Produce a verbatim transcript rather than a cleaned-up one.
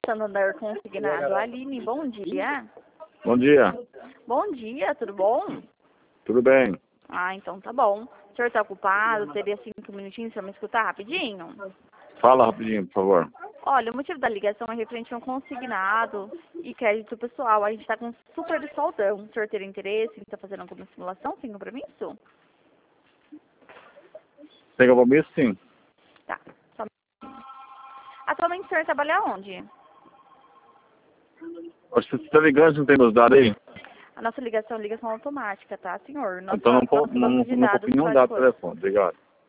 Santander Consignado. Aline, bom dia. Bom dia. Bom dia, tudo bom? Tudo bem? Ah, então tá bom. O senhor tá ocupado? Teria cinco minutinhos pra me escutar rapidinho? Fala rapidinho, por favor. Olha, o motivo da ligação é referente a um consignado e crédito pessoal. A gente tá com super soldão. O senhor teria interesse em estar fazendo alguma simulação sem compromisso? Tem compromisso, sim. Tá, só um minutinho. Atualmente o senhor trabalha onde? Acho que você está ligando, não tem meus dados aí? A nossa ligação é ligação automática, tá, senhor? Nossa, Então não, po- nosso não, banco não, de não dados copio nenhum faz dado do coisa. telefone. Obrigado.